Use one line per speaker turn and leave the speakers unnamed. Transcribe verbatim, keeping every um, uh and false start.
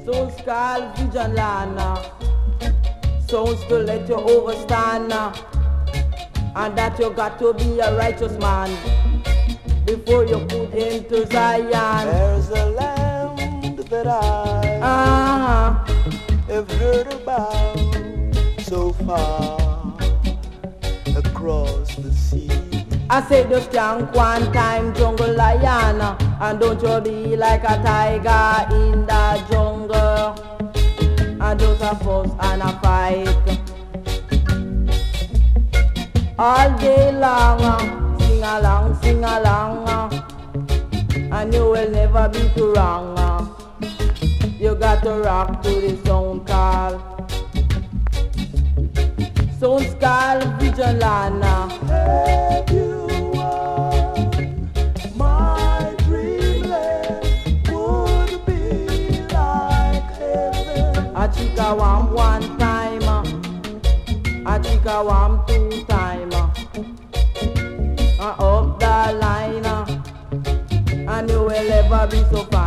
Sounds called Vision Lana. Sounds to let you overstand. And that you got to be a righteous man before you put into Zion.
There's a land that I
uh-huh.
have heard about so far across the sea.
I said just can't one time jungle lion, and don't you be like a tiger in the jungle, and just a fuss and a fight all day long. Sing along, sing along, and you will never be too wrong. You got to rock to the sound call. Sounds called Vision Lana.
Have you won my dreamland? Would be like heaven.
I chica one one time, I chica one two time, I up the line, and you will ever be so fine.